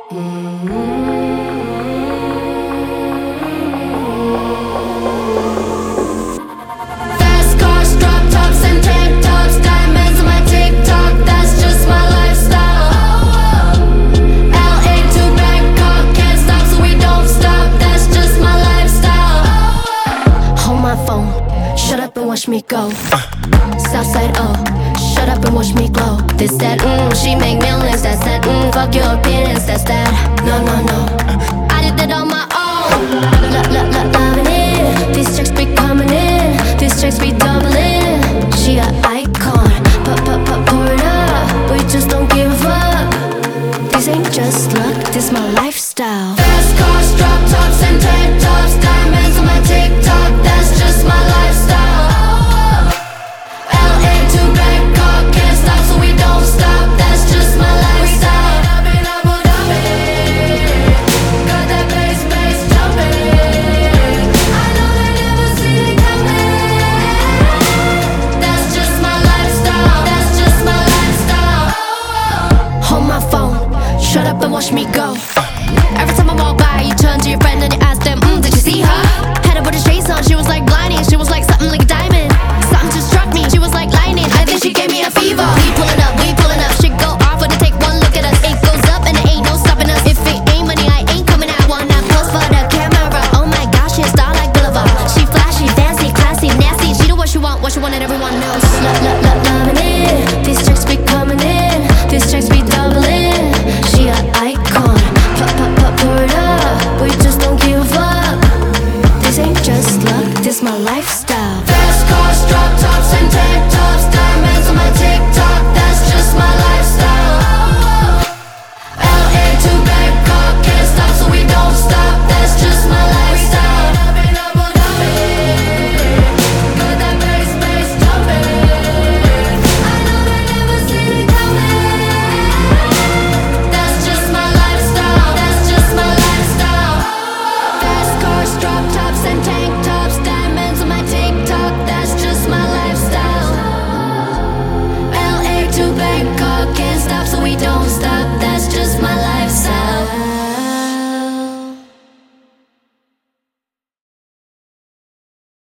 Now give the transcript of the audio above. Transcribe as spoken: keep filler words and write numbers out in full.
Fast cars, drop tops, and tank tops, diamonds on my TikTok, that's just my lifestyle. L A to Bangkok, can't stop so we don't stop, that's just my lifestyle. Hold my phone, shut up and watch me go. Southside, oh, shut up and watch me glow. This, that, mmm, she make millions, that's that, mmm, fuck your opinions, that's that. No, no, no, I did that on my own. Lo, lo, lo, loving it. These checks be coming in, these checks be doubling. She a icon, pop, pop, pop, pour it up. We just don't give up. This ain't just luck, this my lifestyle. Fast cars, drop tops, and tank tops, diamonds on my TikTok, that's just my lifestyle. L A to Bangkok, can't stop so we don't stop, that's just my lifestyle. Up in Abu Dhabi, got that bass, bass jumping. I know they never see it coming. That's just my lifestyle, that's just my lifestyle. Hold my phone, shut up and watch me go. Every time I walk by, you turn to your friend and you ask them, mm, did you see her? Had her put a shades on, she was like blinding, she was like something like a diamond. Something just struck me, she was like lightning, I think she gave me a fever. We pulling up, we pulling up, shit go off when they take one look at us. It goes up and there ain't no stopping us. If it ain't money, I ain't coming out. Wanna pose for the camera, oh my gosh, she a star like Boulevard. She flashy, fancy, classy, nasty, she do what she want, what she want and everyone knows. Lo, lo, lo, loving it.